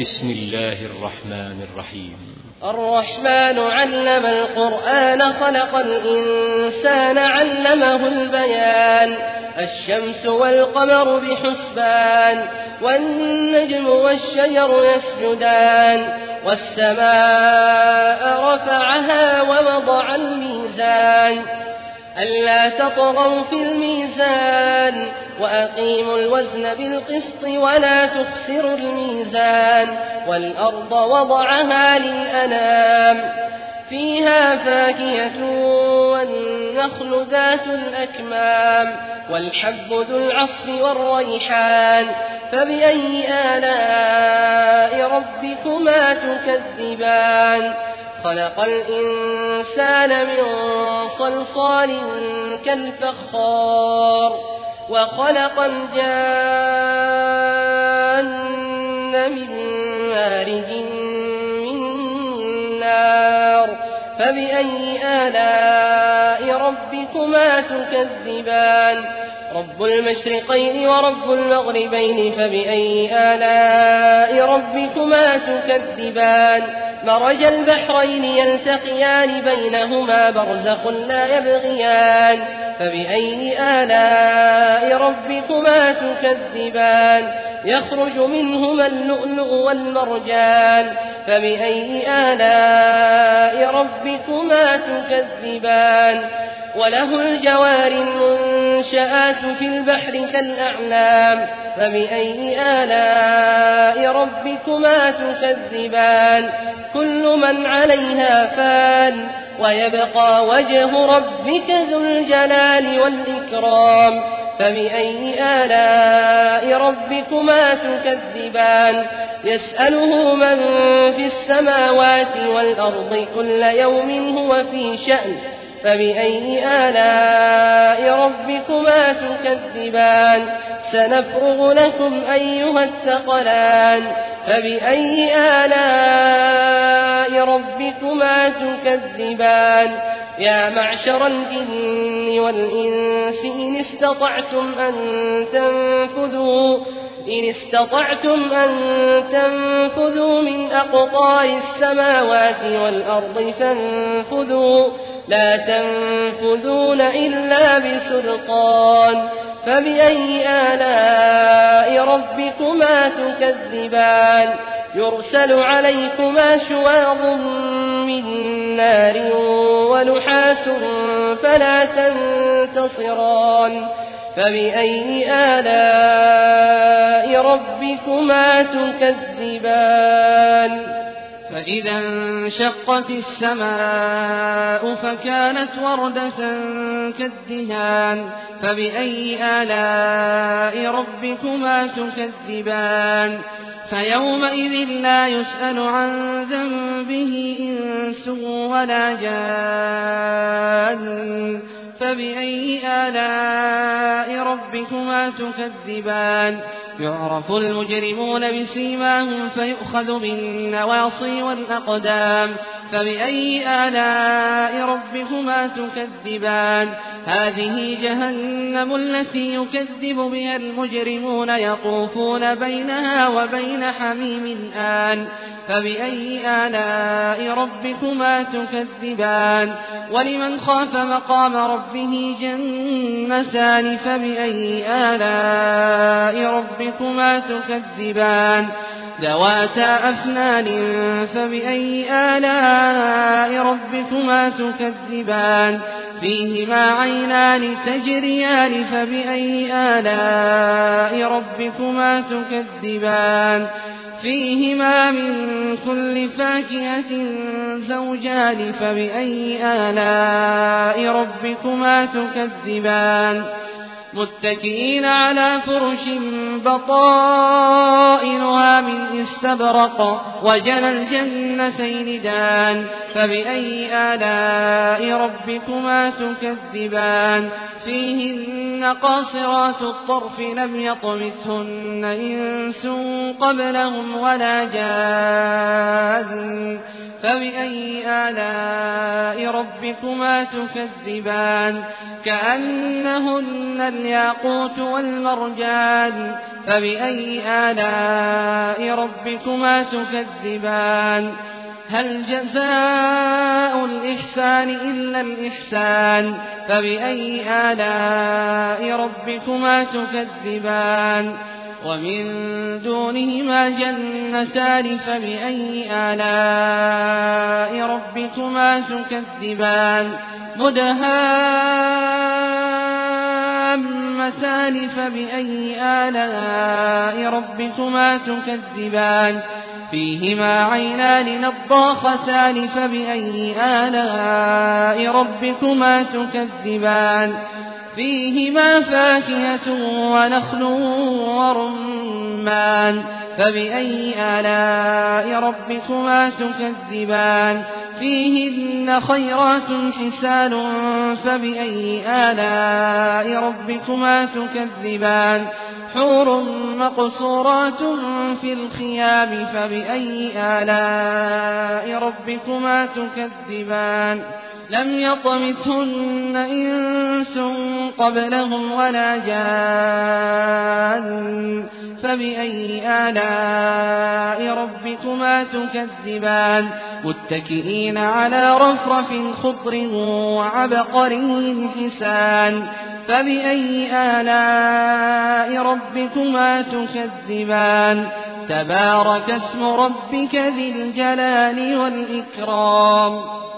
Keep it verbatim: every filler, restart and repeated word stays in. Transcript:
بسم الله الرحمن الرحيم. الرحمن علم القرآن خلق الإنسان علمه البيان. الشمس والقمر بحسبان والنجم والشجر يسجدان والسماء رفعها ووضع الميزان ألا تطغوا في الميزان وأقيموا الوزن بالقسط ولا تخسروا الميزان والأرض وضعها للأنام فيها فاكهة والنخل ذات الأكمام والحب ذو العصف والريحان فبأي آلاء ربكما تكذبان خلق الإنسان من صلصال كالفخار وخلق الجان من مارج من نار فبأي آلاء ربكما تكذبان رب المشرقين ورب المغربين فبأي آلاء ربكما تكذبان مرج البحرين يلتقيان بينهما برزخ لا يبغيان فبأي آلاء ربكما تكذبان يخرج منهما اللؤلؤ والمرجان فبأي آلاء ربكما تكذبان وله الجوار المنشآت في البحر كالأعلام فبأي آلاء ربكما تكذبان كل من عليها فان ويبقى وجه ربك ذو الجلال والإكرام فبأي آلاء ربكما تكذبان يسأله من في السماوات والأرض كل يوم هو في شأن فبأي آلاء ربكما تكذبان سنفرغ لكم أيها الثقلان فبأي آلاء ربكما تكذبان يا معشر الجن والإنس إن استطعتم أن تنفذوا إن استطعتم أن تنفذوا من أقطار السماوات والأرض فانفذوا لا تنفذون إلا بسلطان فبأي آلاء ربكما تكذبان يرسل عليكما شواظ من نار ونحاس فلا تنتصران فبأي آلاء ربكما تكذبان فإذا انشقت السماء فكانت وردة كالدهان فبأي آلاء ربكما تكذبان فيومئذ لا يسأل عن ذنبه إنس ولا جان فبأي آلاء ربكما تكذبان يعرف المجرمون بسيماهم فيؤخذ بالنواصي والأقدام فبأي آلاء ربكما تكذبان هذه جهنم التي يكذب بها المجرمون يطوفون بينها وبين حميم آن فبأي آلاء ربكما تكذبان ولمن خاف مقام ربه جنتان فبأي آلاء ربكما تكذبان ذواتا أفنان فبأي آلاء ربكما تكذبان فيهما عينان تجريان فبأي آلاء ربكما تكذبان فيهما من كل فاكهة زوجان فبأي آلاء ربكما تكذبان متكئين على فرش بطائنها من استبرق وجنى الجنتين دان فبأي آلاء ربكما تكذبان فيهن قاصرات الطرف لم يطمثهن إنس قبلهم ولا جان فبأي آلاء ربكما تكذبان كأنهن الياقوت والمرجان فبأي آلاء ربكما تكذبان هل جزاء الإحسان إلا الإحسان فبأي آلاء ربكما تكذبان ومن دونهما جنتان فبأي آلاء ربكما تكذبان مدهامتان فبأي آلاء ربكما تكذبان فيهما عينان نضاختان فبأي آلاء ربكما تكذبان فيهما فاكهة ونخل ورمان فبأي آلاء ربكما تكذبان فيهن خيرات حسان فبأي آلاء ربكما تكذبان حور مقصورات في الخيام فبأي آلاء ربكما تكذبان لم يطمثهن إنس قبلهم ولا جان فبأي آلاء ربكما تكذبان متكئين على رفرف خضر وعبقري حسان فبأي آلاء ربكما تكذبان تبارك اسم ربك ذي الجلال والإكرام